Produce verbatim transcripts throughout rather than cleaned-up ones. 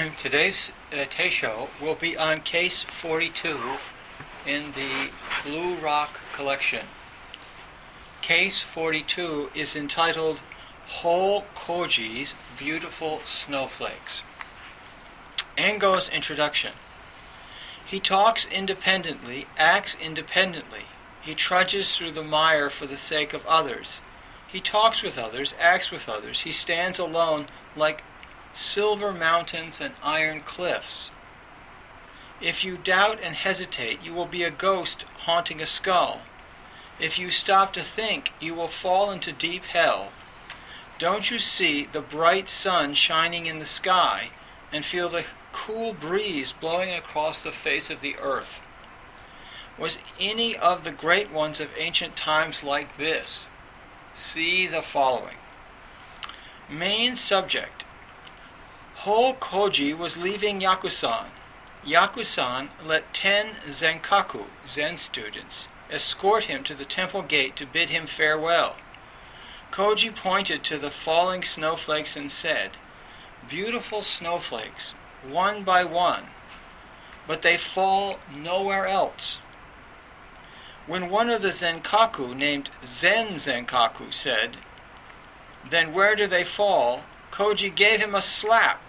Today's uh, Teisho will be on case forty-two in the Blue Rock collection. Case forty-two is entitled Ho Koji's Beautiful Snowflakes. Engo's introduction. He talks independently, acts independently. He trudges through the mire for the sake of others. He talks with others, acts with others. He stands alone like silver mountains and iron cliffs. If you doubt and hesitate, you will be a ghost haunting a skull. If you stop to think, you will fall into deep hell. Don't you see the bright sun shining in the sky and feel the cool breeze blowing across the face of the earth? Was any of the great ones of ancient times like this? See the following. Main subject. Ho Koji was leaving Yakusan. Yakusan let ten Zenkaku, Zen students, escort him to the temple gate to bid him farewell. Koji pointed to the falling snowflakes and said, "Beautiful snowflakes, one by one, but they fall nowhere else." When one of the Zenkaku, named Zen Zenkaku, said, "Then where do they fall?" Koji gave him a slap.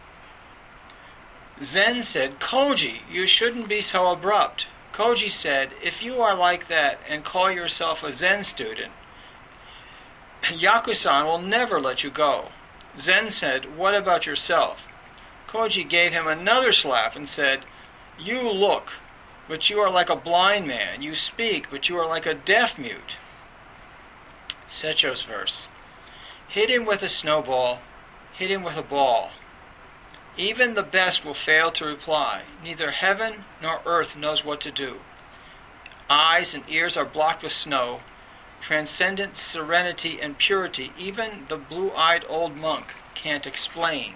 Zen said, "Koji, you shouldn't be so abrupt." Koji said, "If you are like that and call yourself a Zen student, Yakusan will never let you go." Zen said, "What about yourself?" Koji gave him another slap and said, "You look, but you are like a blind man. You speak, but you are like a deaf mute." Secho's verse. Hit him with a snowball, hit him with a ball. Even the best will fail to reply. Neither heaven nor earth knows what to do. Eyes and ears are blocked with snow. Transcendent serenity and purity even the blue-eyed old monk can't explain.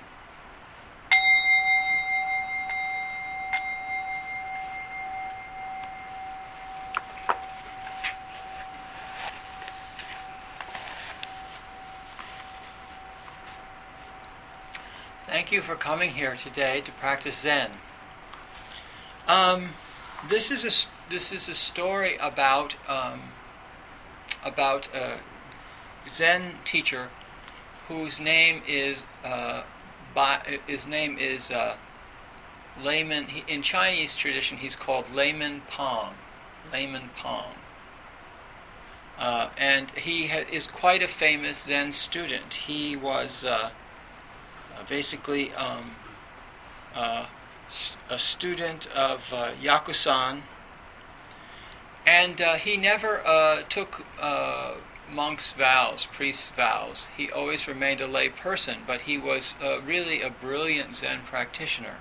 Thank you for coming here today to practice Zen. Um, this is a this is a story about um, about a Zen teacher whose name is uh, by, his name is uh, Layman. He, in Chinese tradition, he's called Layman Pang. Layman Pang, uh, and he ha- is quite a famous Zen student. He was. Uh, Uh, basically um, uh, a student of uh, Yakusan, and uh, he never uh, took uh, monks' vows, priests' vows. He always remained a lay person, but he was uh, really a brilliant Zen practitioner.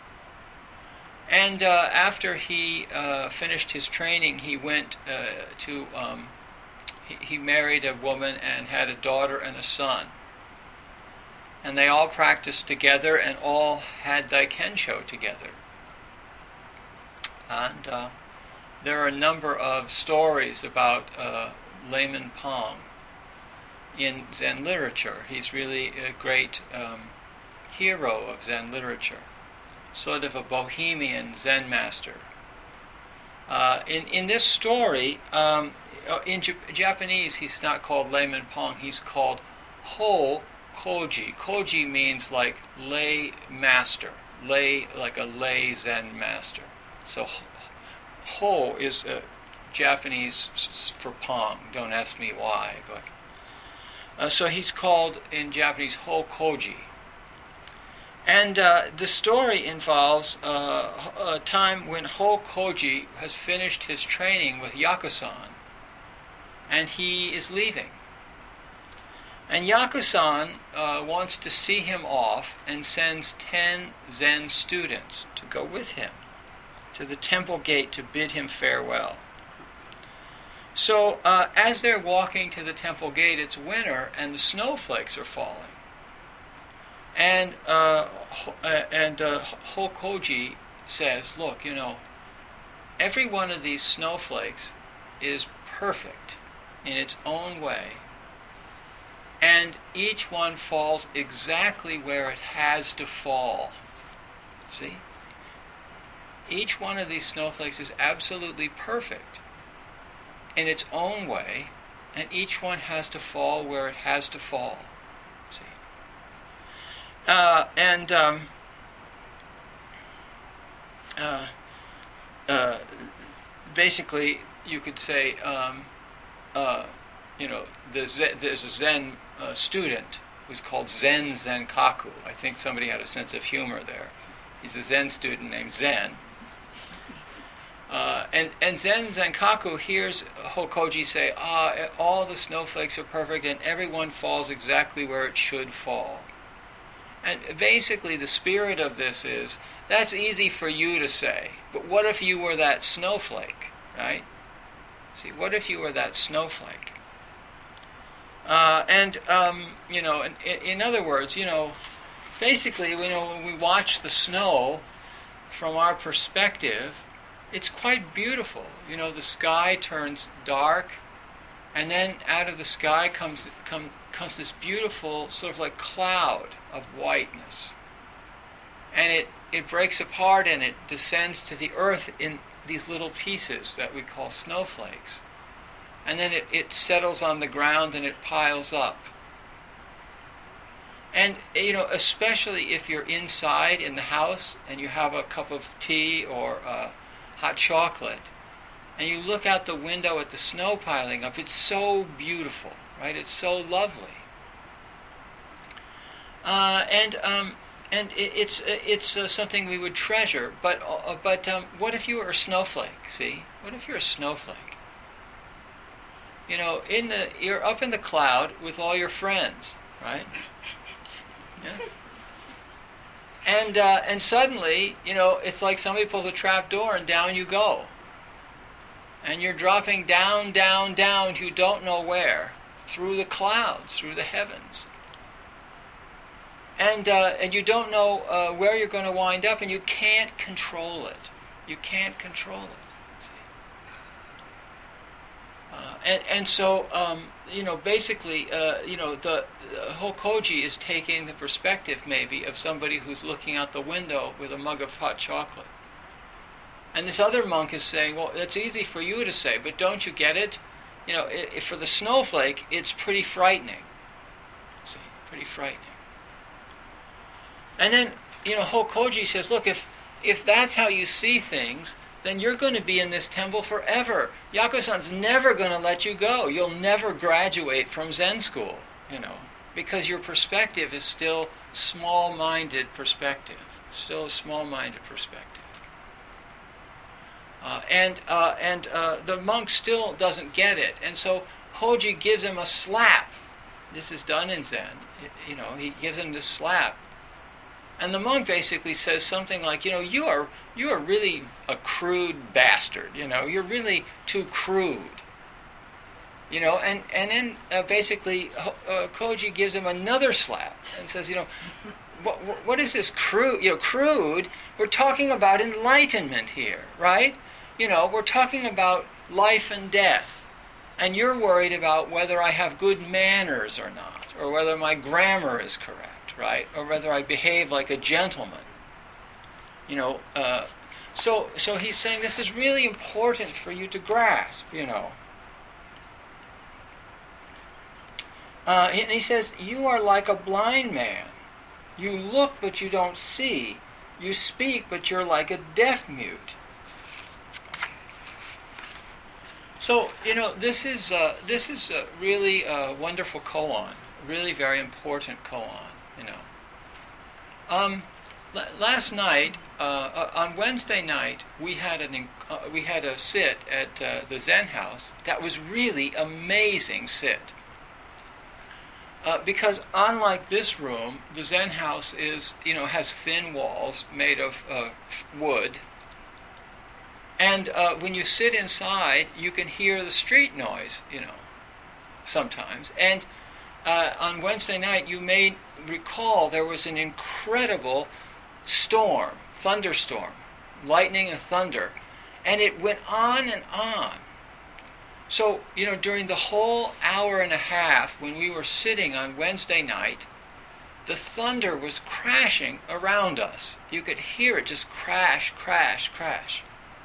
And uh, after he uh, finished his training, he went uh, to, um, he, he married a woman and had a daughter and a son. And they all practiced together and all had Daikensho together. And uh, there are a number of stories about uh, Layman Pang in Zen literature. He's really a great um, hero of Zen literature, sort of a bohemian Zen master. Uh, in, in this story, um, in J- Japanese, he's not called Layman Pang, he's called Ho Koji. Koji means like lay master, lay like a lay Zen master. So Ho is uh, Japanese for Pang. Don't ask me why, but uh, so he's called in Japanese Ho Koji. And uh, the story involves uh, a time when Ho Koji has finished his training with Yakusan, and he is leaving. And Yakusan uh, wants to see him off and sends ten Zen students to go with him to the temple gate to bid him farewell. So uh, as they're walking to the temple gate, it's winter and the snowflakes are falling. And uh, and uh, Hokoji says, "Look, you know, every one of these snowflakes is perfect in its own way. And each one falls exactly where it has to fall. See? Each one of these snowflakes is absolutely perfect in its own way, and each one has to fall where it has to fall. See? Uh, and um, uh, uh, basically, you could say, um, uh, you know, the Zen, there's a Zen uh, student who's called Zen Zenkaku. I think somebody had a sense of humor there. He's a Zen student named Zen. Uh, and, and Zen Zenkaku hears Hokoji say, ah, all the snowflakes are perfect and everyone falls exactly where it should fall. And basically the spirit of this is, that's easy for you to say, but what if you were that snowflake, right? See, what if you were that snowflake? Uh, and, um, you know, in, in other words, you know, basically, you know, when we watch the snow from our perspective, it's quite beautiful. You know, the sky turns dark, and then out of the sky comes come, comes this beautiful sort of like cloud of whiteness. And it, it breaks apart and it descends to the earth in these little pieces that we call snowflakes. And then it, it settles on the ground and it piles up. And, you know, especially if you're inside in the house and you have a cup of tea or uh, hot chocolate, and you look out the window at the snow piling up, it's so beautiful, right? It's so lovely. Uh, and um, and it, it's it's uh, something we would treasure. But uh, but um, what if you were a snowflake? See, what if you're a snowflake? You know, in the you're up in the cloud with all your friends, right? Yes. And uh, and suddenly, you know, it's like somebody pulls a trap door and down you go. And you're dropping down, down, down, you don't know where, through the clouds, through the heavens. And uh, and you don't know uh, where you're going to wind up, and you can't control it. You can't control it. See? Uh, and and so um, you know, basically, uh, you know, the uh, Hokoji is taking the perspective maybe of somebody who's looking out the window with a mug of hot chocolate. And this other monk is saying, well, that's easy for you to say, but don't you get it? You know, it, it, for the snowflake, it's pretty frightening. See, pretty frightening. And then, you know, Hokoji says, look, if if that's how you see things, then you're going to be in this temple forever. Yakusan's never going to let you go. You'll never graduate from Zen school, you know, because your perspective is still small-minded perspective, still a small-minded perspective. Uh, and uh, and uh, the monk still doesn't get it, and so Hoji gives him a slap. This is done in Zen. You know, he gives him this slap. And the monk basically says something like, you know, you are you are really a crude bastard. You know, you're really too crude. You know, and and then uh, basically uh, Koji gives him another slap and says, you know, what what is this crude? You know, crude. We're talking about enlightenment here, right? You know, we're talking about life and death, and you're worried about whether I have good manners or not, or whether my grammar is correct, right? Or whether I behave like a gentleman. You know, uh, so so he's saying this is really important for you to grasp, you know. Uh, and he says, you are like a blind man. You look, but you don't see. You speak, but you're like a deaf mute. So, you know, this is uh, this is a really a wonderful koan, really very important koan, you know. Um, l- last night, uh, uh, on Wednesday night, we had an inc- uh, we had a sit at uh, the Zen house that was really amazing sit. Uh, because unlike this room, the Zen house is, you know, has thin walls made of uh, wood. And uh, when you sit inside, you can hear the street noise, you know, sometimes. And uh, on Wednesday night, you may recall there was an incredible storm, thunderstorm, lightning and thunder. And it went on and on. So, you know, during the whole hour and a half when we were sitting on Wednesday night, the thunder was crashing around us. You could hear it just crash, crash, crash.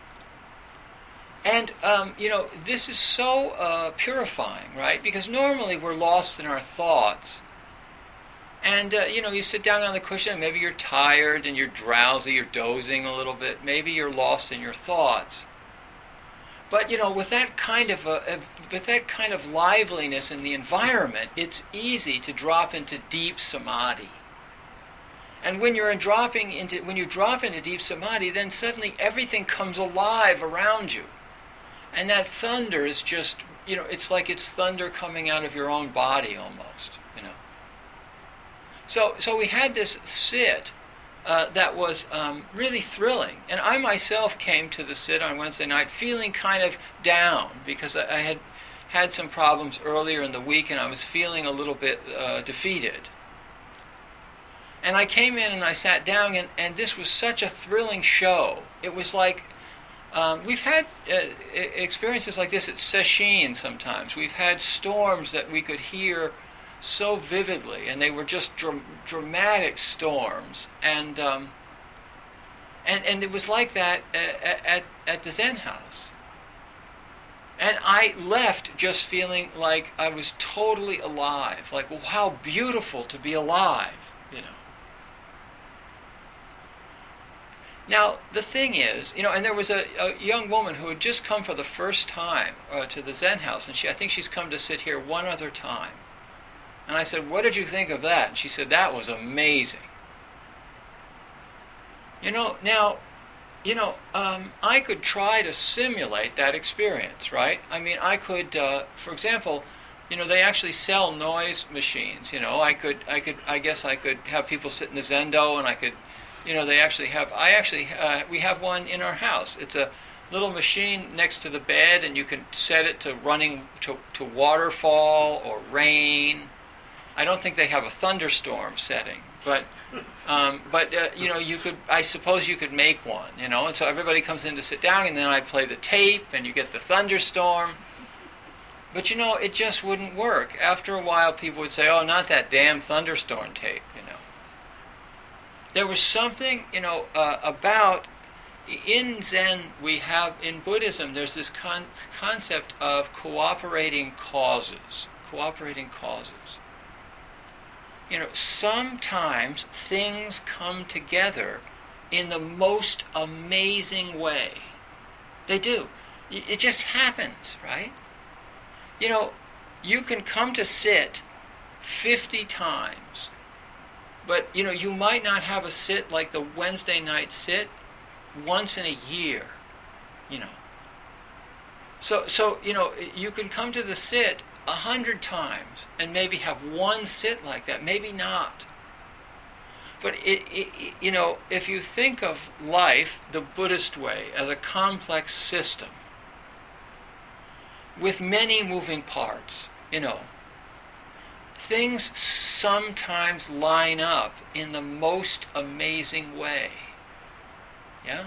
And, um, you know, this is so uh, purifying, right? Because normally we're lost in our thoughts. And, uh, you know, you sit down on the cushion, and maybe you're tired and you're drowsy, you're dozing a little bit. Maybe you're lost in your thoughts. But, you know, with that kind of a, with that kind of liveliness in the environment, it's easy to drop into deep samadhi. And when you're in dropping into, when you drop into deep samadhi, then suddenly everything comes alive around you. And that thunder is just, you know, it's like it's thunder coming out of your own body almost, you know. So, so we had this sit uh, that was um, really thrilling. And I myself came to the sit on Wednesday night feeling kind of down because I, I had had some problems earlier in the week and I was feeling a little bit uh, defeated. And I came in and I sat down, and, and this was such a thrilling show. It was like, um, we've had uh, experiences like this at Sesshin sometimes. We've had storms that we could hear so vividly, and they were just dr- dramatic storms. And, um, and and it was like that at, at, at the Zen house. And I left just feeling like I was totally alive. Like, well, how beautiful to be alive, you know. Now, the thing is, you know, and there was a, a young woman who had just come for the first time uh, to the Zen house, and she, I think she's come to sit here one other time. And I said, what did you think of that? And she said, that was amazing. You know, now, you know, um, I could try to simulate that experience, right? I mean, I could, uh, for example, you know, they actually sell noise machines. You know, I could, I could, I guess I could have people sit in the Zendo, and I could, you know, they actually have, I actually, uh, we have one in our house. It's a little machine next to the bed, and you can set it to running to, to waterfall or rain. I don't think they have a thunderstorm setting, but, um, but uh, you know, you could, I suppose you could make one, you know, and so everybody comes in to sit down, and then I play the tape, and you get the thunderstorm. But, you know, it just wouldn't work. After a while, people would say, oh, not that damn thunderstorm tape, you know. There was something, you know, uh, about, in Zen we have, in Buddhism, there's this con- concept of cooperating causes. Cooperating causes. You know, sometimes things come together in the most amazing way. They do. It just happens, right? You know, you can come to sit fifty times. But, you know, you might not have a sit like the Wednesday night sit once in a year, you know. So, so you know, you can come to the sit a hundred times and maybe have one sit like that, maybe not. But, it, it, it, you know, if you think of life the Buddhist way as a complex system with many moving parts, you know, things sometimes line up in the most amazing way. Yeah?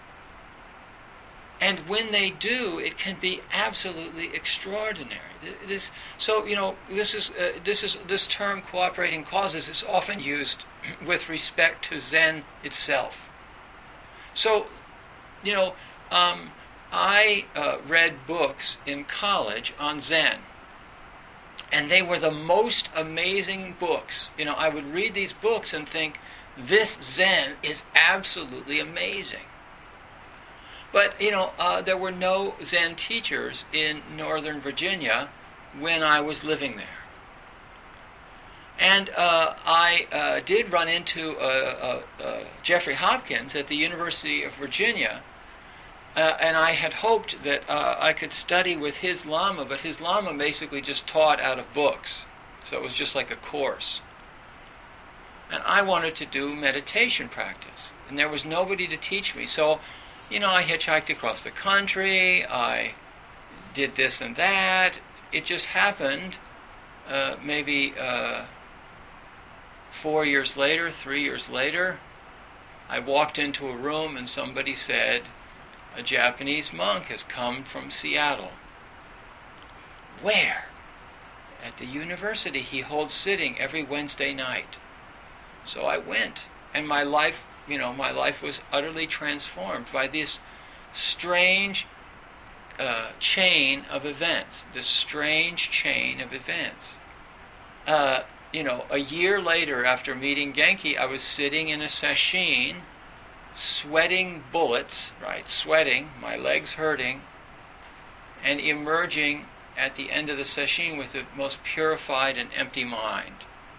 And when they do, it can be absolutely extraordinary. This, so, you know, this is uh, this is this term cooperating causes is often used with respect to Zen itself. So, you know, um, I uh, read books in college on Zen. And they were the most amazing books. You know, I would read these books and think, this Zen is absolutely amazing. But, you know, uh, there were no Zen teachers in Northern Virginia when I was living there. And uh, I uh, did run into uh, uh, uh, Jeffrey Hopkins at the University of Virginia. Uh, and I had hoped that uh, I could study with his Lama, but his Lama basically just taught out of books. So it was just like a course. And I wanted to do meditation practice. And there was nobody to teach me. So, you know, I hitchhiked across the country. I did this and that. It just happened uh, maybe uh, four years later, three years later, I walked into a room and somebody said, a Japanese monk has come from Seattle. Where? At the university. He holds sitting every Wednesday night. So I went, and my life, you know, my life was utterly transformed by this strange uh, chain of events. This strange chain of events. Uh, you know, a year later, after meeting Genki, I was sitting in a sesshin, sweating bullets, right, sweating, my legs hurting, and emerging at the end of the sesshin with the most purified and empty mind.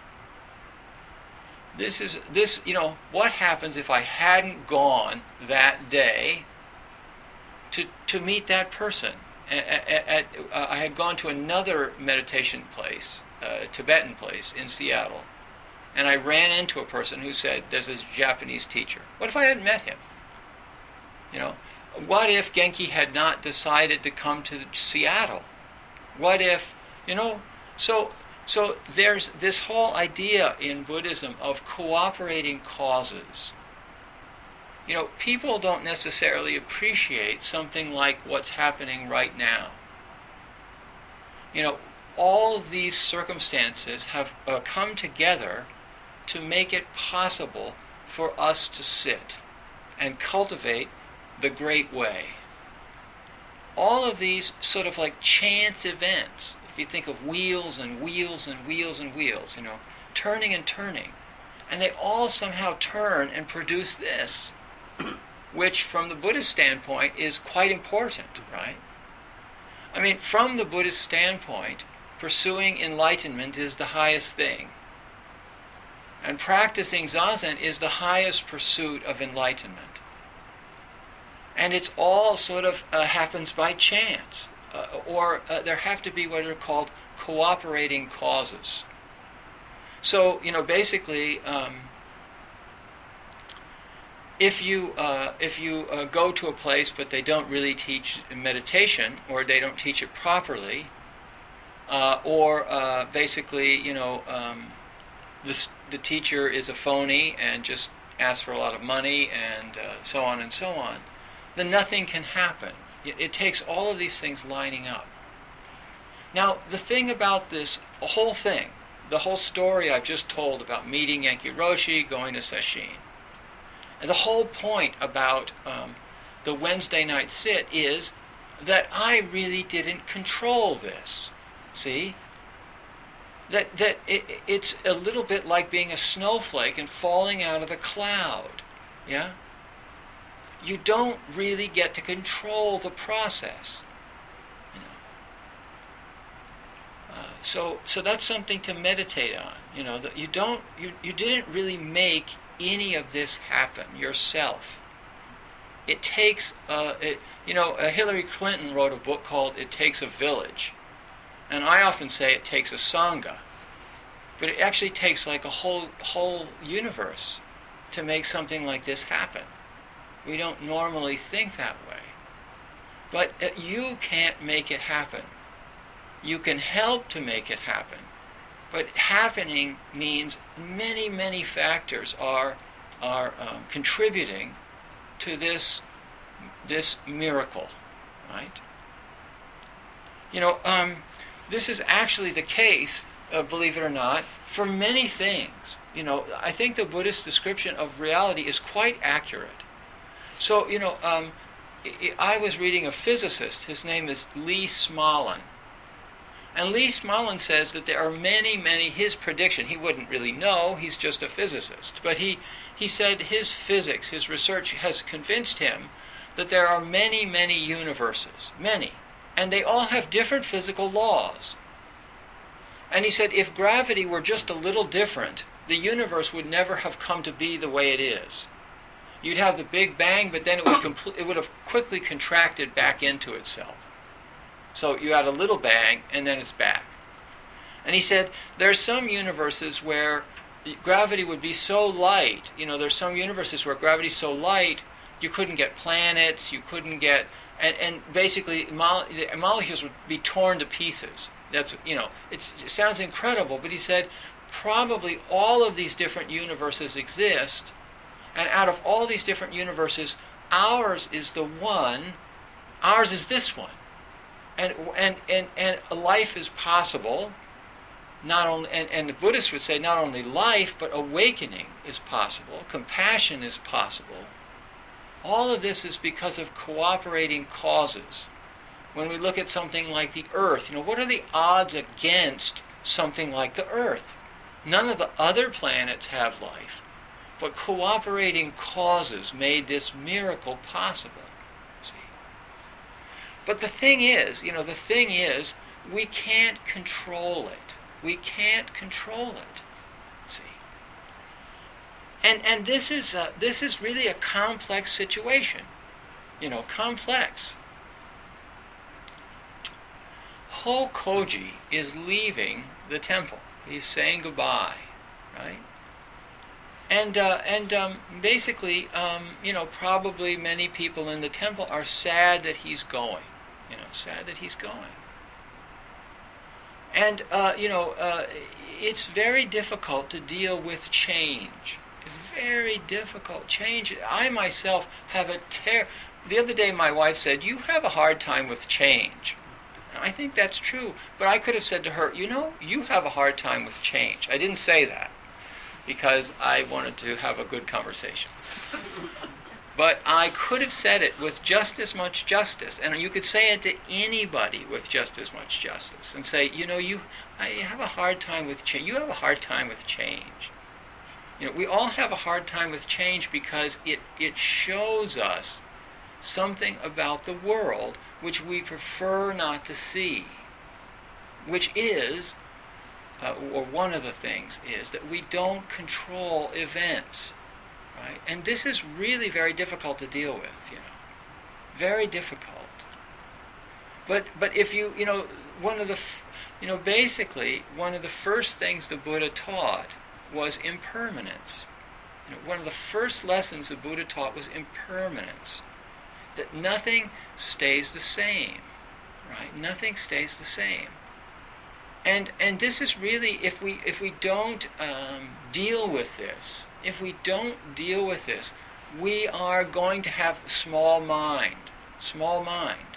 This is, this, you know, what happens if I hadn't gone that day to to meet that person? At, at, uh, I had gone to another meditation place, a Tibetan place in Seattle, and I ran into a person who said, there's this Japanese teacher. What if I hadn't met him? You know, what if Genki had not decided to come to Seattle? What if, you know, so so there's this whole idea in Buddhism of cooperating causes. You know, people don't necessarily appreciate something like what's happening right now. You know, all of these circumstances have uh, come together to make it possible for us to sit and cultivate the great way. All of these sort of like chance events, if you think of wheels and wheels and wheels and wheels, you know, turning and turning, and they all somehow turn and produce this, which from the Buddhist standpoint is quite important, right? I mean, from the Buddhist standpoint, pursuing enlightenment is the highest thing. And practicing Zazen is the highest pursuit of enlightenment. And it's all sort of uh, happens by chance. Uh, or uh, there have to be what are called cooperating causes. So, you know, basically, um, if you uh, if you uh, go to a place but they don't really teach meditation, or they don't teach it properly, uh, or uh, basically, you know, um, this, the teacher is a phony and just asks for a lot of money and uh, so on and so on, then nothing can happen. It, it takes all of these things lining up. Now, the thing about this whole thing, the whole story I've just told about meeting Genki Roshi, going to Sesshin, and the whole point about um, the Wednesday night sit is that I really didn't control this. See? That that it, it's a little bit like being a snowflake and falling out of the cloud. Yeah? You don't really get to control the process. You know? Uh, so so that's something to meditate on. You know, that you don't you, you didn't really make any of this happen yourself. It takes uh, it, you know, uh, Hillary Clinton wrote a book called It Takes a Village. And I often say it takes a sangha. But it actually takes like a whole whole universe to make something like this happen. We don't normally think that way. But uh, you can't make it happen. You can help to make it happen. But happening means many, many factors are are um, contributing to this this miracle, right? You know, um, this is actually the case, uh, believe it or not, for many things. You know, I think the Buddhist description of reality is quite accurate. So, you know, um, I was reading a physicist. His name is Lee Smolin. And Lee Smolin says that there are many, many, his prediction, he wouldn't really know, he's just a physicist, but he, he said his physics, his research has convinced him that there are many, many universes, many, and they all have different physical laws. And he said if gravity were just a little different, the universe would never have come to be the way it is. You'd have the Big Bang, but then it would, compl- it would have quickly contracted back into itself. So you had a little bang, and then it's back. And he said, there's some universes where gravity would be so light. You know, there's some universes where gravity's so light, you couldn't get planets, you couldn't get... And, and basically, mo- the molecules would be torn to pieces. That's, you know, it's, it sounds incredible, but he said, probably all of these different universes exist, and out of all these different universes, ours is the one, ours is this one. And, and, and, and life is possible, not only, and, and the Buddhists would say not only life, but awakening is possible, compassion is possible. All of this is because of cooperating causes. When we look at something like the Earth, you know, what are the odds against something like the Earth? None of the other planets have life, but cooperating causes made this miracle possible. See? But the thing is, you know, the thing is, we can't control it. We can't control it. See? And and this is a, this is really a complex situation. You know, complex. Hokoji is leaving the temple. He's saying goodbye, right? And uh, and um, basically, um, you know, probably many people in the temple are sad that he's going. You know, sad that he's going. And uh, you know, uh, it's very difficult to deal with change. Very difficult change. I myself have a ter. The other day, my wife said, "You have a hard time with change." I think that's true, but I could have said to her, you know, you have a hard time with change. I didn't say that because I wanted to have a good conversation. But I could have said it with just as much justice, and you could say it to anybody with just as much justice, and say, you know, you, I have a hard time with change. You have a hard time with change. You know, we all have a hard time with change because it it shows us something about the world which we prefer not to see, which is, uh, or one of the things is, that we don't control events, right? And this is really very difficult to deal with, you know, very difficult. But but if you, you know, one of the, f- you know, basically, one of the first things the Buddha taught was impermanence. You know, one of the first lessons the Buddha taught was impermanence. That nothing stays the same, right? Nothing stays the same, and and this is really, if we if we don't um, deal with this, if we don't deal with this, we are going to have small mind, small mind.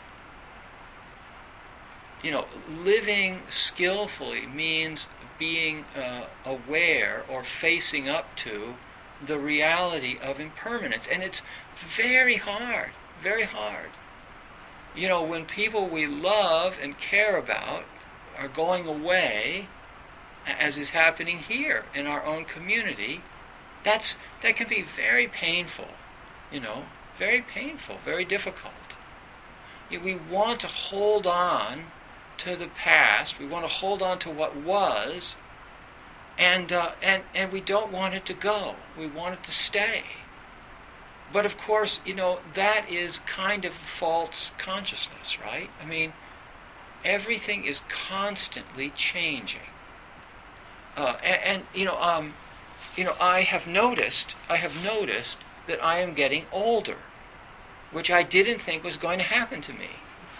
You know, living skillfully means being uh, aware or facing up to the reality of impermanence, and it's very hard. Very hard. You know, when people we love and care about are going away, as is happening here in our own community, that's that can be very painful, you know, very painful, very difficult. You know, we want to hold on to the past, we want to hold on to what was, and uh, and and we don't want it to go. We want it to stay. But of course, you know, that is kind of false consciousness, right? I mean, everything is constantly changing. Uh, and, and you know, um, you know, I have noticed, I have noticed that I am getting older, which I didn't think was going to happen to me.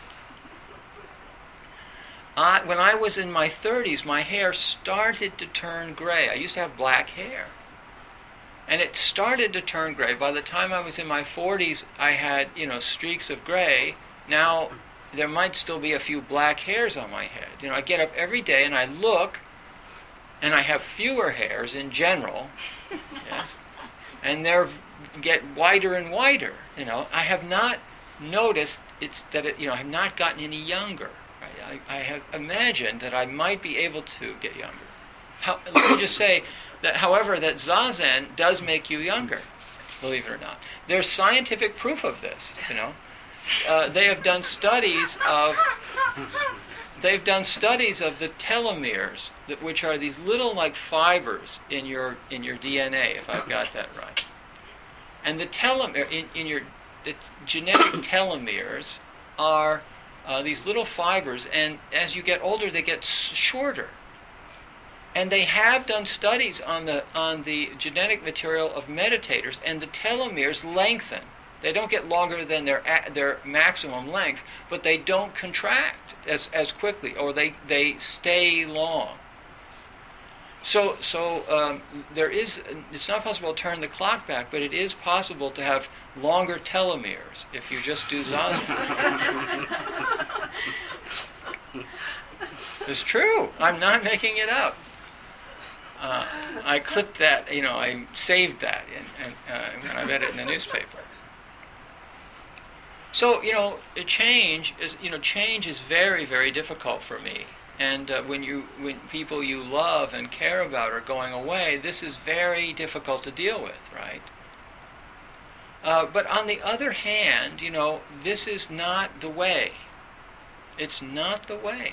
I, when I was in my thirties, my hair started to turn gray. I used to have black hair. And it started to turn gray. By the time I was in my forties, I had, you know, streaks of gray. Now, there might still be a few black hairs on my head. You know, I get up every day and I look, and I have fewer hairs in general, yes, and they're get whiter and whiter. You know, I have not noticed it's that it, you know, I have not gotten any younger. Right? I, I have imagined that I might be able to get younger. How, let me just say that, however, that Zazen does make you younger, believe it or not. There's scientific proof of this, you know. Uh, they have done studies of they've done studies of the telomeres, that, which are these little like fibers in your in your D N A, if I've got that right. And the telomere in, in your the genetic telomeres are uh, these little fibers, and as you get older, they get s- shorter. And they have done studies on the on the genetic material of meditators, and the telomeres lengthen. They don't get longer than their their maximum length, but they don't contract as as quickly, or they, they stay long. So so um, there is. It's not possible to turn the clock back, but it is possible to have longer telomeres if you just do Zazen. It's true. I'm not making it up. Uh, I clipped that, you know, I saved that and, and, uh, when I read it in the newspaper. So, you know, change is, you know, change is very, very difficult for me. And uh, when you, when people you love and care about are going away, this is very difficult to deal with, right? Uh, but on the other hand, you know, this is not the way. It's not the way.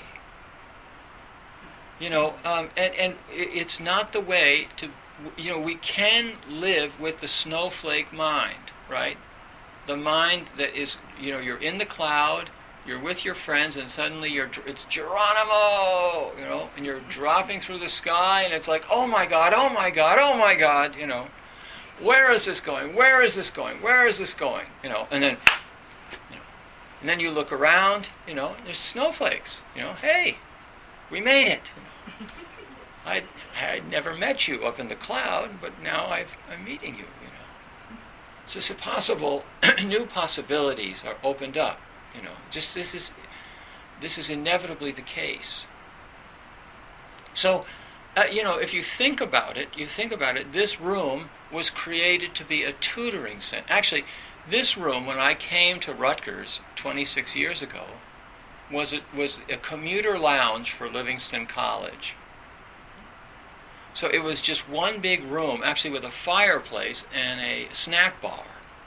You know, um, and, and it's not the way to, you know, we can live with the snowflake mind, right? The mind that is, you know, you're in the cloud, you're with your friends, and suddenly you're, it's Geronimo, you know, and you're dropping through the sky, and it's like, oh my God, oh my God, oh my God, you know, where is this going? Where is this going? Where is this going? You know, and then, you know, and then you look around, you know, there's snowflakes, you know, hey, we made it. You know. I had never met you up in the cloud, but now I've, I'm meeting you, you know. So it's a possible, new possibilities are opened up, you know. Just this is, this is inevitably the case. So, uh, you know, if you think about it, you think about it, this room was created to be a tutoring center. Actually, this room, when I came to Rutgers twenty-six years ago, was it was a commuter lounge for Livingston College. So it was just one big room, actually with a fireplace and a snack bar.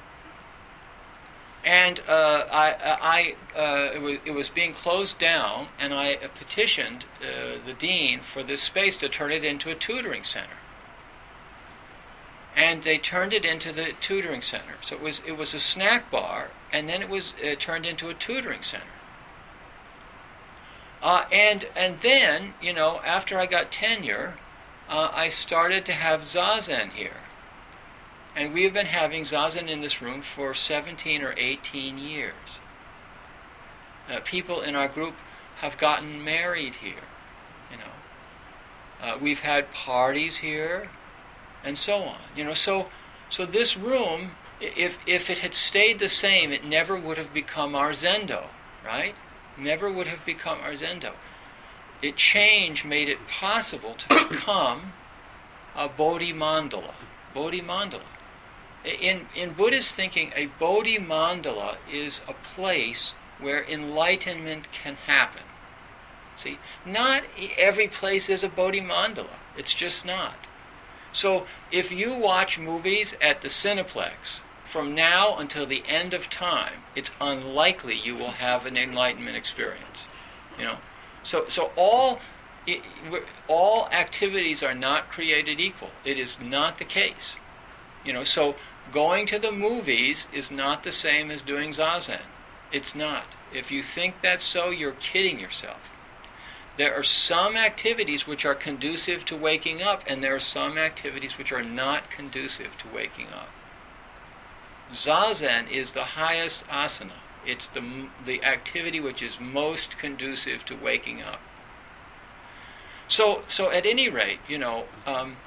And uh, I, I, uh, it was it was being closed down, and I petitioned uh, the dean for this space to turn it into a tutoring center. And they turned it into the tutoring center. So it was it was a snack bar, and then it was uh, turned into a tutoring center. Uh, and and then, you know, after I got tenure, uh, I started to have Zazen here. And we have been having Zazen in this room for seventeen or eighteen years. Uh, people in our group have gotten married here, you know. Uh, we've had parties here, and so on. You know, so so this room, if if it had stayed the same, it never would have become our Zendo, right? Never would have become our Zendo. It change made it possible to become a Bodhi Mandala. Bodhi Mandala. In in Buddhist thinking, a Bodhi Mandala is a place where enlightenment can happen. See, not every place is a Bodhi Mandala. It's just not. So if you watch movies at the Cineplex, from now until the end of time, it's unlikely you will have an enlightenment experience. You know, so so all it, all activities are not created equal. It is not the case. You know, so going to the movies is not the same as doing Zazen. It's not. If you think that's so, you're kidding yourself. There are some activities which are conducive to waking up, and there are some activities which are not conducive to waking up. Zazen is the highest asana. It's the the activity which is most conducive to waking up. So, so at any rate, you know, um,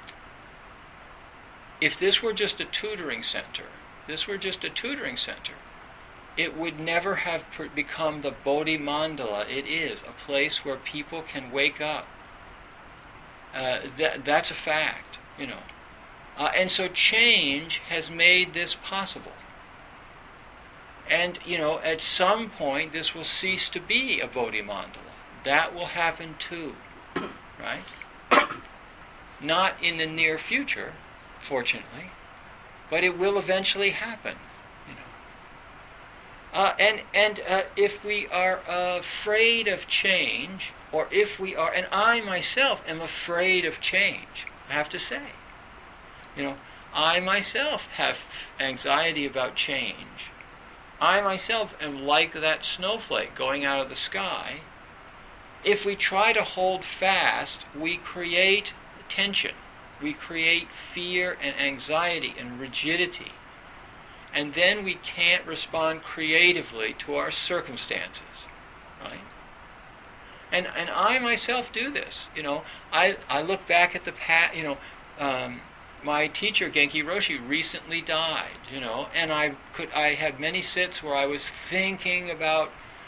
if this were just a tutoring center, this were just a tutoring center, it would never have become the Bodhi Mandala it is, a place where people can wake up. Uh, that, that's a fact, you know. Uh, and so change has made this possible. And, you know, at some point this will cease to be a Bodhi Mandala. That will happen too, right? Not in the near future, fortunately, but it will eventually happen, you know. Uh, and and uh, if we are uh, afraid of change, or if we are, and I myself am afraid of change, I have to say, you know, I myself have anxiety about change. I myself am like that snowflake going out of the sky. If we try to hold fast, we create tension. We create fear and anxiety and rigidity. And then we can't respond creatively to our circumstances, right? And and I myself do this. You know, I, I look back at the past, you know, um, my teacher, Genki Roshi, recently died, you know, and I could I had many sits where I was thinking about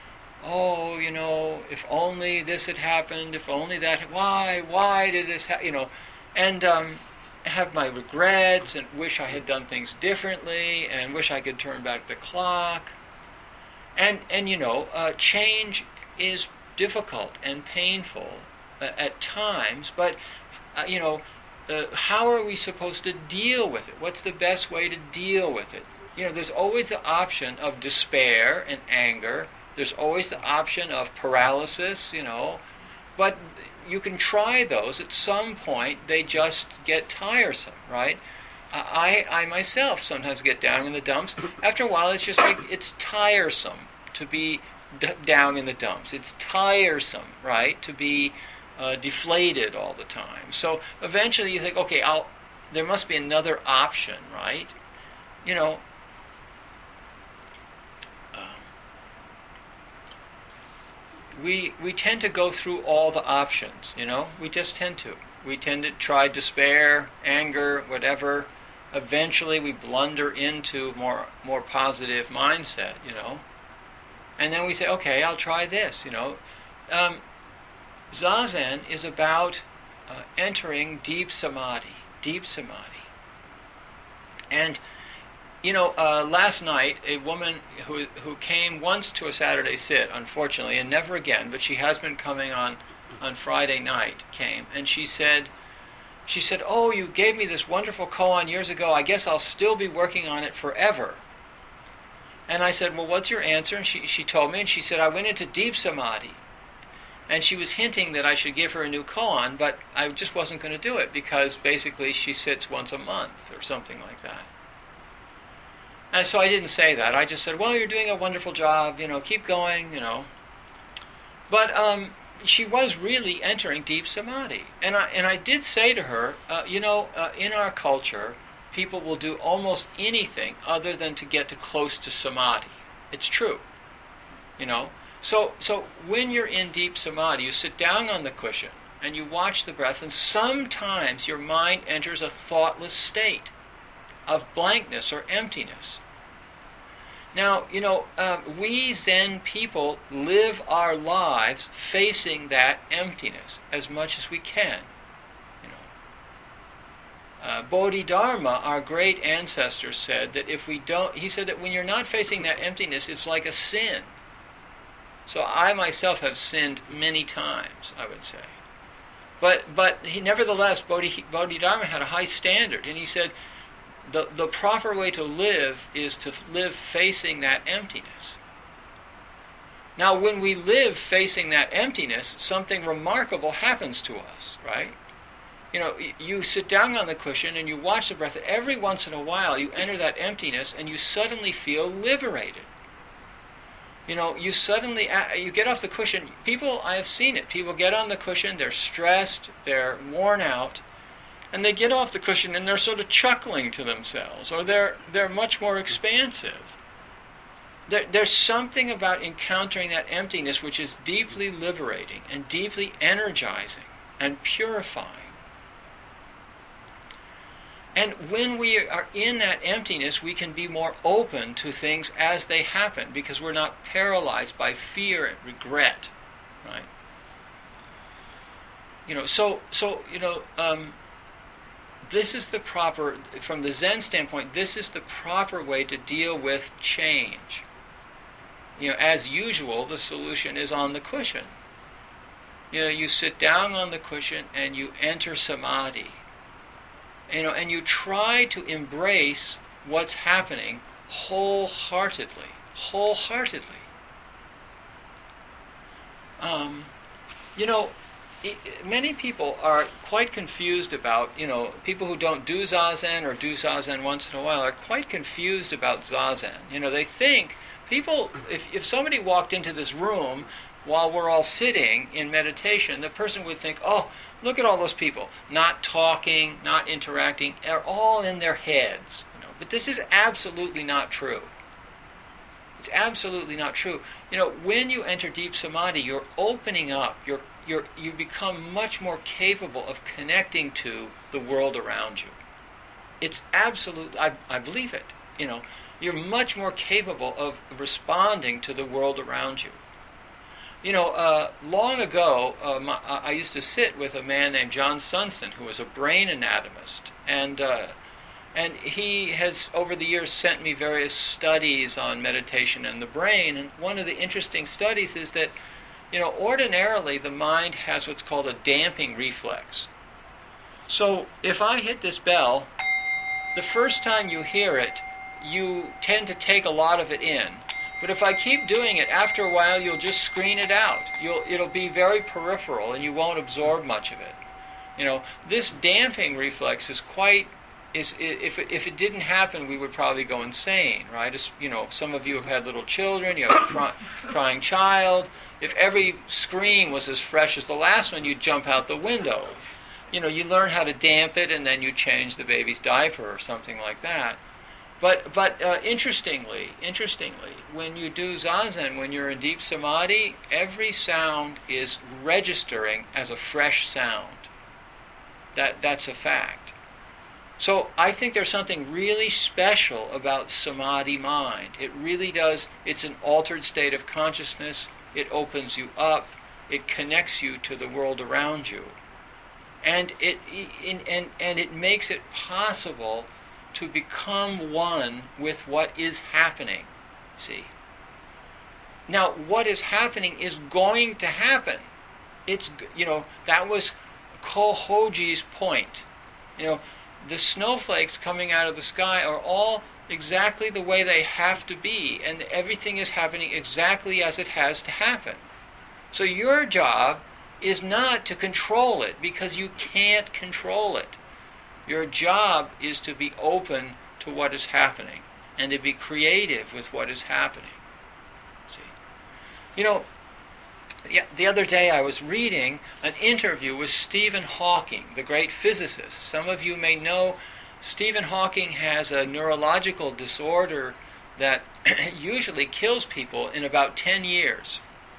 oh, you know, if only this had happened, if only that, why, why did this happen, you know, and um, have my regrets and wish I had done things differently and wish I could turn back the clock. And, and you know, uh, change is difficult and painful uh, at times, but, uh, you know, uh, how are we supposed to deal with it? What's the best way to deal with it? You know, there's always the option of despair and anger. There's always the option of paralysis, you know, but you can try those. At some point, they just get tiresome, right? I, I myself sometimes get down in the dumps. After a while, it's just like, it's tiresome to be d- down in the dumps. It's tiresome, right, to be uh, deflated all the time. So eventually you think, okay, I'll, there must be another option, right? You know, we we tend to go through all the options, you know? We just tend to. We tend to try despair, anger, whatever. Eventually we blunder into more more positive mindset, you know? And then we say, okay, I'll try this, you know? Um, Zazen is about uh, entering deep samadhi, deep samadhi. And You know, uh, last night, a woman who who came once to a Saturday sit, unfortunately, and never again, but she has been coming on, on Friday night, came, and she said, she said, oh, you gave me this wonderful koan years ago, I guess I'll still be working on it forever. And I said, well, what's your answer? And she, she told me, and she said, I went into deep samadhi. And she was hinting that I should give her a new koan, but I just wasn't going to do it, because basically she sits once a month, or something like that. And so I didn't say that. I just said, well, you're doing a wonderful job, you know, keep going, you know. But um, she was really entering deep samadhi. And I, and I did say to her, uh, you know, uh, in our culture, people will do almost anything other than to get to close to samadhi. It's true, you know. So, so when you're in deep samadhi, you sit down on the cushion and you watch the breath, and sometimes your mind enters a thoughtless state of blankness or emptiness. Now, you know, uh, we Zen people live our lives facing that emptiness as much as we can. You know, uh, Bodhidharma, our great ancestor, said that if we don't, he said that when you're not facing that emptiness, it's like a sin. So I myself have sinned many times, I would say. But but he, nevertheless, Bodhi, Bodhidharma had a high standard, and he said, The, the proper way to live is to live facing that emptiness. Now, when we live facing that emptiness, something remarkable happens to us, right? You know, you sit down on the cushion and you watch the breath. Every once in a while, you enter that emptiness and you suddenly feel liberated. You know, you suddenly, you get off the cushion. People, I have seen it. People get on the cushion, they're stressed, they're worn out, and they get off the cushion and they're sort of chuckling to themselves, or they're they're much more expansive. There, there's something about encountering that emptiness which is deeply liberating and deeply energizing and purifying. And when we are in that emptiness, we can be more open to things as they happen, because we're not paralyzed by fear and regret, right? You know, so so you know. Um, This is the proper, from the Zen standpoint, this is the proper way to deal with change. You know, as usual, the solution is on the cushion. You know, you sit down on the cushion and you enter samadhi. You know, and you try to embrace what's happening wholeheartedly. Wholeheartedly. Um, you know, many people are quite confused about, you know, people who don't do Zazen or do Zazen once in a while are quite confused about Zazen. You know, they think, people, if, if somebody walked into this room while we're all sitting in meditation, the person would think, oh, look at all those people, not talking, not interacting, they're all in their heads. You know, but this is absolutely not true. It's absolutely not true. You know, when you enter deep samadhi, you're opening up, you're You're, you become much more capable of connecting to the world around you. It's absolute, I, I believe it, you know. You're much more capable of responding to the world around you. You know, uh, long ago, uh, my, I used to sit with a man named John Sunston, who was a brain anatomist, and uh, and he has, over the years, sent me various studies on meditation and the brain. And one of the interesting studies is that, you know, ordinarily the mind has what's called a damping reflex. So if I hit this bell, the first time you hear it, you tend to take a lot of it in. But if I keep doing it, after a while you'll just screen it out. You'll, it'll be very peripheral and you won't absorb much of it. You know, this damping reflex is quite, is if it, if it didn't happen, we would probably go insane, right? It's, you know, some of you have had little children, you have a cry, crying child. If every scream was as fresh as the last one, you'd jump out the window. You know, you learn how to damp it and then you change the baby's diaper or something like that. But but uh, interestingly, interestingly, when you do Zazen, when you're in deep samadhi, every sound is registering as a fresh sound. That that's a fact. So I think there's something really special about samadhi mind. It really does. It's an altered state of consciousness. It opens you up. It connects you to the world around you, and it in, and and it makes it possible to become one with what is happening. See? Now, what is happening is going to happen. It's, you know, that was Kohoji's point. You know, the snowflakes coming out of the sky are all exactly the way they have to be, and everything is happening exactly as it has to happen. So your job is not to control it, because you can't control it. Your job is to be open to what is happening and to be creative with what is happening. See? You know, the other day I was reading an interview with Stephen Hawking, the great physicist. Some of you may know Stephen Hawking has a neurological disorder that usually kills people in about ten years.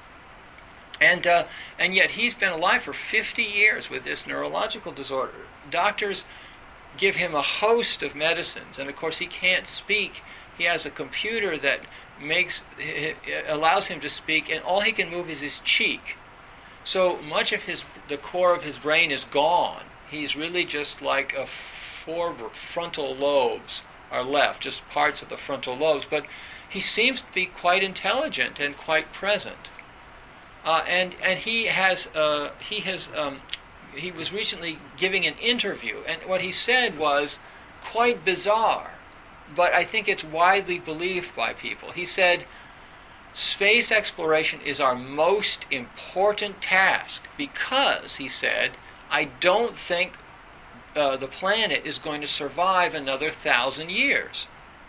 And uh, and yet he's been alive for fifty years with this neurological disorder. Doctors give him a host of medicines, and of course he can't speak. He has a computer that makes allows him to speak, and all he can move is his cheek. So much of his the core of his brain is gone. He's really just like a four frontal lobes are left, just parts of the frontal lobes. But he seems to be quite intelligent and quite present. Uh, and and he has uh, he has. Um, He was recently giving an interview, and what he said was quite bizarre, but I think it's widely believed by people. He said, space exploration is our most important task because, he said, I don't think uh, the planet is going to survive another thousand years.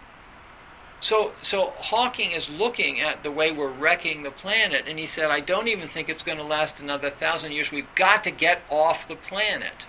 So, so Hawking is looking at the way we're wrecking the planet, and he said, I don't even think it's going to last another thousand years. We've got to get off the planet.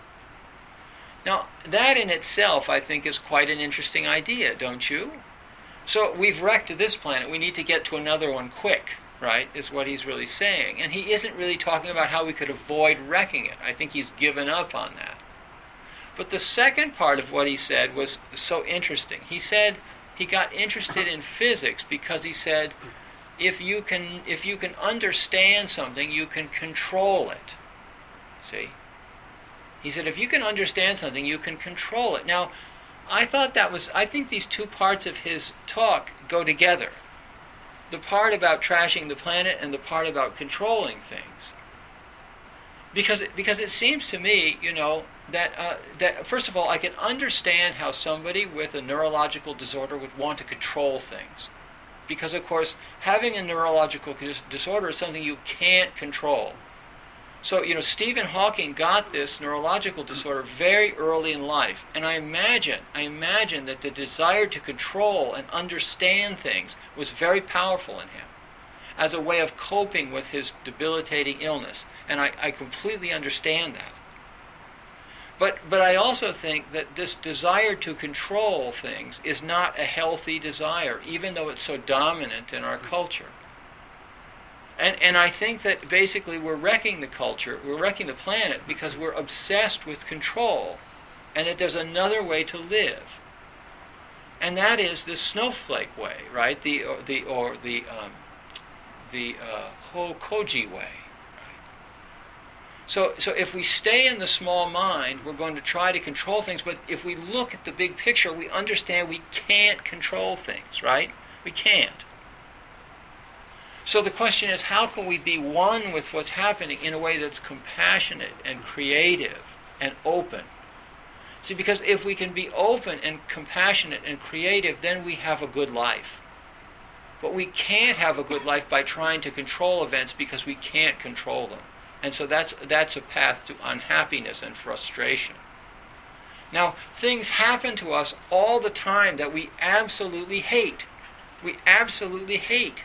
Now, that in itself, I think, is quite an interesting idea, don't you? So we've wrecked this planet. We need to get to another one quick, right, is what he's really saying. And he isn't really talking about how we could avoid wrecking it. I think he's given up on that. But the second part of what he said was so interesting. He said, he got interested in physics because he said, if you can if you can understand something, you can control it. See? He said, if you can understand something, you can control it. Now, I thought that was, I think these two parts of his talk go together. The part about trashing the planet and the part about controlling things. Because, because it seems to me, you know, that, uh, that first of all, I can understand how somebody with a neurological disorder would want to control things. Because, of course, having a neurological disorder is something you can't control. So, you know, Stephen Hawking got this neurological disorder very early in life. And I imagine, I imagine that the desire to control and understand things was very powerful in him as a way of coping with his debilitating illness. And I, I completely understand that. But but I also think that this desire to control things is not a healthy desire, even though it's so dominant in our culture. And and I think that basically we're wrecking the culture, we're wrecking the planet because we're obsessed with control, and that there's another way to live. And that is the snowflake way, right? The or the or the um, the uh, Hokoji way. So, so if we stay in the small mind, we're going to try to control things. But if we look at the big picture, we understand we can't control things, right? We can't. So the question is, how can we be one with what's happening in a way that's compassionate and creative and open? See, because if we can be open and compassionate and creative, then we have a good life. But we can't have a good life by trying to control events because we can't control them. And so that's that's a path to unhappiness and frustration. Now, things happen to us all the time that we absolutely hate. We absolutely hate.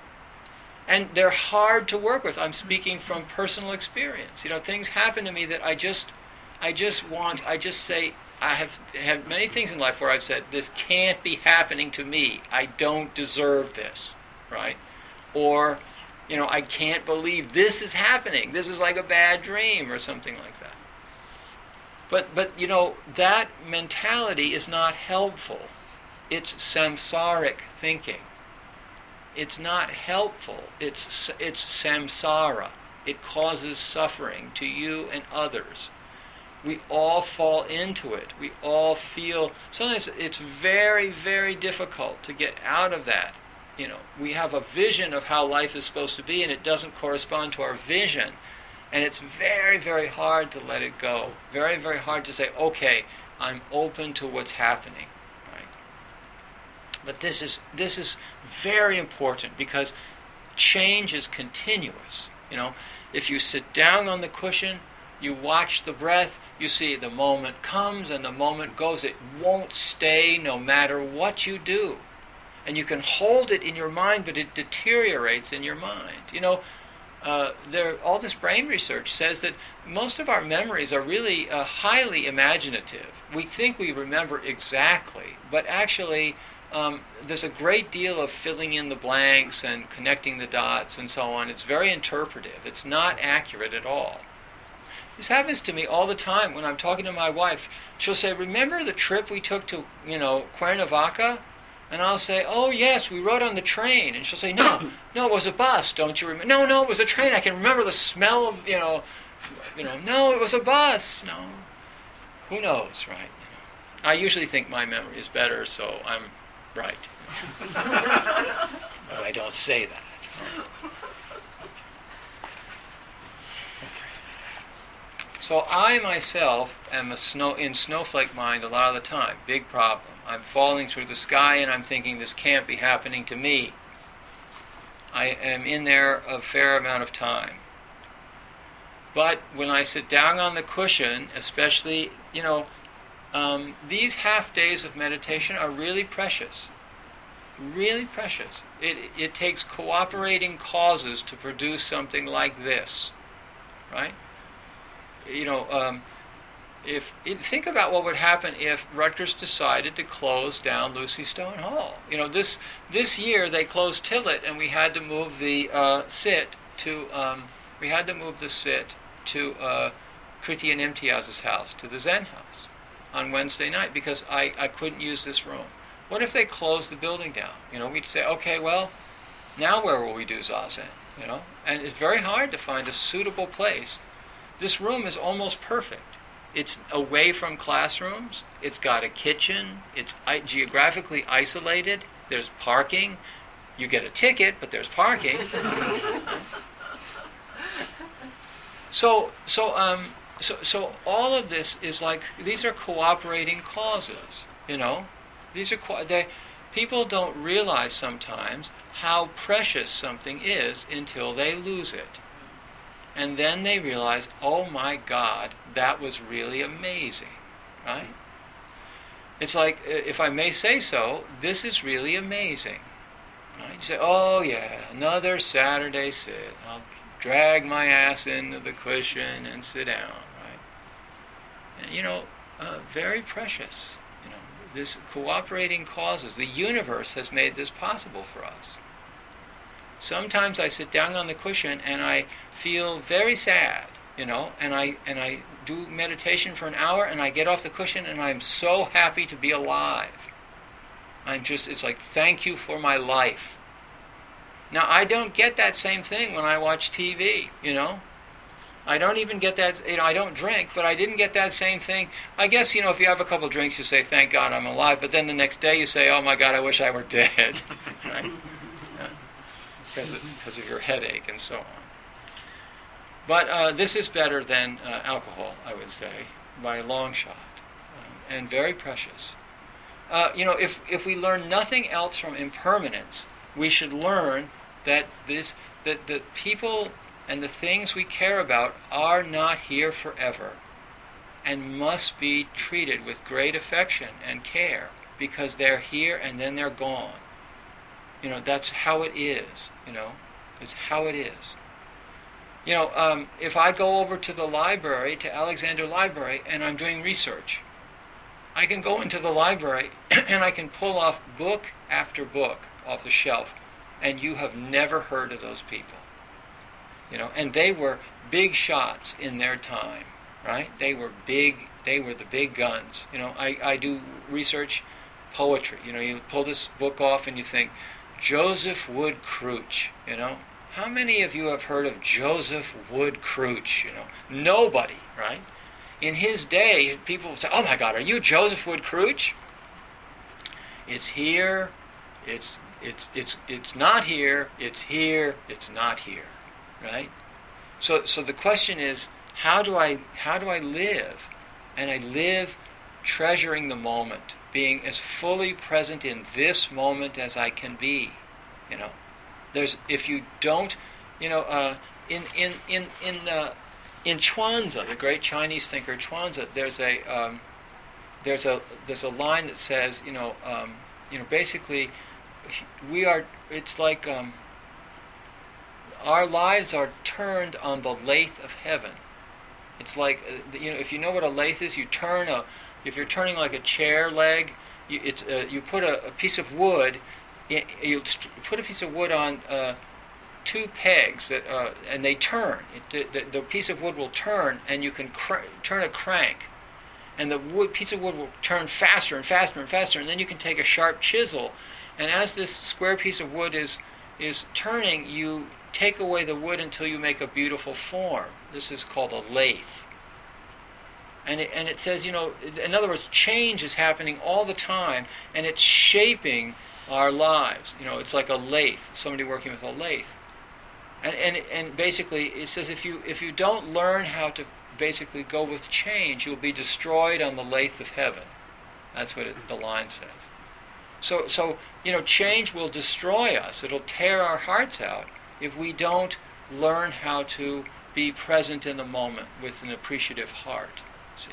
And they're hard to work with. I'm speaking from personal experience. You know, things happen to me that I just I just want, I just say, I have had many things in life where I've said, this can't be happening to me. I don't deserve this, right? Or, you know, I can't believe this is happening. This is like a bad dream or something like that. But, but you know, that mentality is not helpful. It's samsaric thinking. It's not helpful. It's, it's samsara. It causes suffering to you and others. We all fall into it. We all feel, sometimes it's very, very difficult to get out of that. You know, we have a vision of how life is supposed to be, and it doesn't correspond to our vision. And it's very, very hard to let it go. Very, very hard to say, okay, I'm open to what's happening. Right? But this is this is very important because change is continuous. You know, if you sit down on the cushion, you watch the breath, you see the moment comes and the moment goes. It won't stay no matter what you do. And you can hold it in your mind, but it deteriorates in your mind. You know, uh, there, all this brain research says that most of our memories are really uh, highly imaginative. We think we remember exactly, but actually um, there's a great deal of filling in the blanks and connecting the dots and so on. It's very interpretive. It's not accurate at all. This happens to me all the time when I'm talking to my wife. She'll say, remember the trip we took to, you know, Cuernavaca? And I'll say, oh, yes, we rode on the train. And she'll say, no, no, it was a bus, don't you remember? No, no, it was a train. I can remember the smell of, you know, you know, no, it was a bus. No. Who knows, right? I usually think my memory is better, so I'm right. But I don't say that. So I myself am a snow, in snowflake mind a lot of the time. Big problem. I'm falling through the sky and I'm thinking this can't be happening to me. I am in there a fair amount of time. But when I sit down on the cushion, especially, you know, um, these half days of meditation are really precious. Really precious. It, it takes cooperating causes to produce something like this. Right? You know, um, if it, think about what would happen if Rutgers decided to close down Lucy Stone Hall. You know, this this year they closed Tillet, and we had to move the uh, sit to um, we had to move the sit to uh, Kriti and Imtiaz's house, to the Zen house, on Wednesday night because I, I couldn't use this room. What if they closed the building down? You know, we'd say, okay, well, now where will we do Zazen? You know, and it's very hard to find a suitable place. This room is almost perfect. It's away from classrooms. It's got a kitchen. It's geographically isolated. There's parking. You get a ticket, but there's parking. so, so, um, so, so all of this is like, these are cooperating causes. You know, these are co- they. People don't realize sometimes how precious something is until they lose it. And then they realize, oh my God, that was really amazing, right? It's like, if I may say so, this is really amazing. Right? You say, oh yeah, another Saturday sit. I'll drag my ass into the cushion and sit down, right? And, you know, uh, very precious. You know, this cooperating causes. The universe has made this possible for us. Sometimes I sit down on the cushion and I feel very sad, you know, and I and I do meditation for an hour and I get off the cushion and I'm so happy to be alive. I'm just, it's like, thank you for my life. Now, I don't get that same thing when I watch T V, you know. I don't even get that, you know, I don't drink, but I didn't get that same thing. I guess, you know, if you have a couple drinks, you say, thank God I'm alive, but then the next day you say, oh my God, I wish I were dead, right? Yeah. Because, of, because of your headache and so on. But uh, this is better than uh, alcohol, I would say, by a long shot, um, and very precious. Uh, you know, if, if we learn nothing else from impermanence, we should learn that this that the people and the things we care about are not here forever and must be treated with great affection and care because they're here and then they're gone. You know, that's how it is, you know. It's how it is. You know, um, if I go over to the library, to Alexander Library, and I'm doing research, I can go into the library and I can pull off book after book off the shelf, and you have never heard of those people. You know, and they were big shots in their time, right? They were big, they were the big guns. You know, I, I do research poetry. You know, you pull this book off and you think, Joseph Wood Crouch, you know. How many of you have heard of Joseph Wood Crouch, you know? Nobody, right? In his day, people would say, oh my God, are you Joseph Wood Crouch? It's here, it's, it's, it's, it's not here, it's here, it's not here. Right? So so the question is, how do I how do I live? And I live treasuring the moment, being as fully present in this moment as I can be. You know, there's if you don't, you know, uh, in in in in uh, in Chuanzi, the great Chinese thinker Chuanzi, there's a um, there's a there's a line that says, you know, um, you know, basically, we are. It's like. Um, Our lives are turned on the lathe of heaven. It's like, uh, you know, if you know what a lathe is, you turn a, if you're turning like a chair leg, you, it's, uh, you put a, a piece of wood, you put a piece of wood on uh, two pegs, that, uh, and they turn. It, the, the piece of wood will turn, and you can cr- turn a crank. And the wood, piece of wood will turn faster and faster and faster, and then you can take a sharp chisel. And as this square piece of wood is is turning, you take away the wood until you make a beautiful form. This is called a lathe. And it, and it says, you know, in other words, change is happening all the time, and it's shaping our lives. You know, it's like a lathe, somebody working with a lathe. And and and basically, it says if you if you don't learn how to basically go with change, you'll be destroyed on the lathe of heaven. That's what it, the line says. So so you know, change will destroy us. It'll tear our hearts out if we don't learn how to be present in the moment with an appreciative heart. See?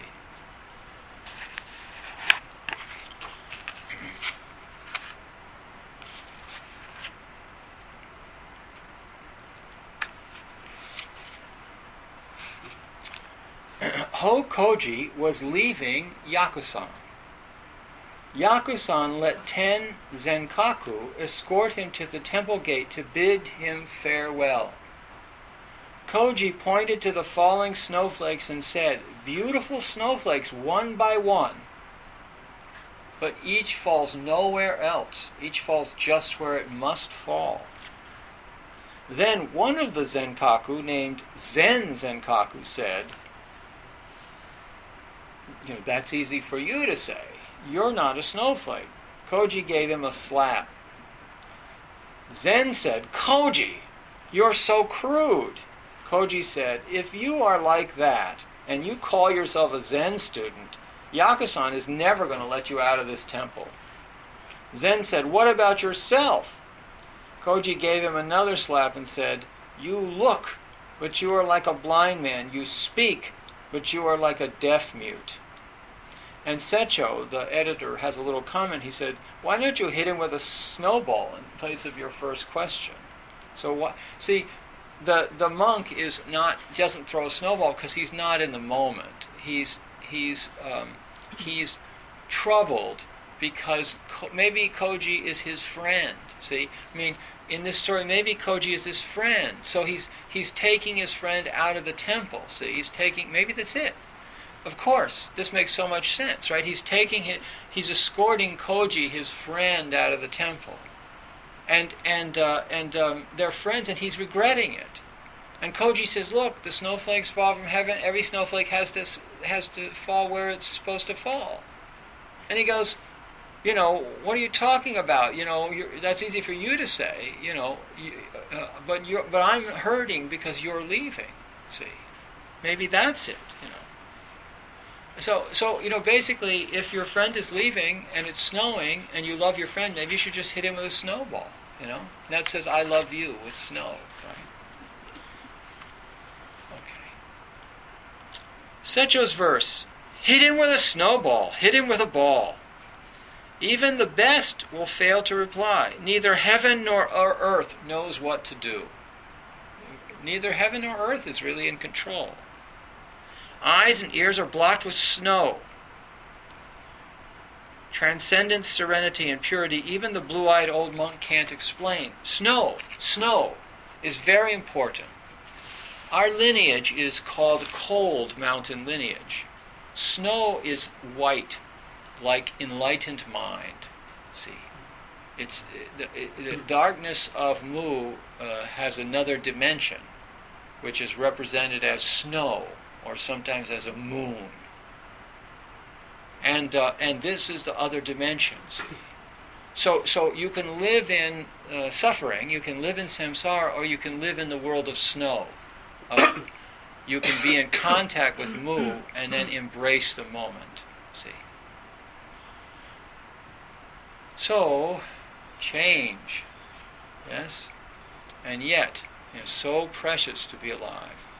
Hokoji was leaving Yakusan. Yakusan let ten Zenkaku escort him to the temple gate to bid him farewell. Koji pointed to the falling snowflakes and said, "Beautiful snowflakes one by one, but each falls nowhere else. Each falls just where it must fall." Then one of the Zenkaku, named Zen Zenkaku, said, "You know, that's easy for you to say. You're not a snowflake." Koji gave him a slap. Zen said, "Koji, you're so crude." Koji said, "If you are like that, and you call yourself a Zen student, Yakusan is never going to let you out of this temple." Zen said, "What about yourself?" Koji gave him another slap and said, "You look, but you are like a blind man. You speak, but you are like a deaf mute." And Secho, the editor, has a little comment. He said, "Why don't you hit him with a snowball in place of your first question?" So, what? See, the the monk is not doesn't throw a snowball because he's not in the moment. He's he's um, he's troubled because Ko- maybe Koji is his friend. See, I mean, in this story, maybe Koji is his friend. So he's he's taking his friend out of the temple. See, he's taking. Maybe that's it. Of course, this makes so much sense, right? He's taking his, he's escorting Koji, his friend, out of the temple. and and uh, and um, they're friends, and he's regretting it. And Koji says, "Look, the snowflakes fall from heaven. Every snowflake has to has to fall where it's supposed to fall." And he goes, "You know, what are you talking about? You know, you're, that's easy for you to say. You know, you, uh, but you're but I'm hurting because you're leaving. See, maybe that's it. You know." So, so you know, basically, if your friend is leaving and it's snowing and you love your friend, maybe you should just hit him with a snowball. You know, and that says, "I love you" with snow, right? Okay. Secho's verse: hit him with a snowball, hit him with a ball. Even the best will fail to reply. Neither heaven nor earth knows what to do. Neither heaven nor earth is really in control. Eyes and ears are blocked with snow. Transcendence, serenity, and purity, even the blue-eyed old monk can't explain. Snow, snow is very important. Our lineage is called cold mountain lineage. Snow is white, like enlightened mind. See, it's the, the darkness of Mu uh, has another dimension, which is represented as snow, or sometimes as a moon. And uh, and this is the other dimension. See? So so you can live in uh, suffering, you can live in samsara, or you can live in the world of snow. Uh, you can be in contact with Mu and then embrace the moment. See. So, change, yes, and yet, you know, so precious to be alive.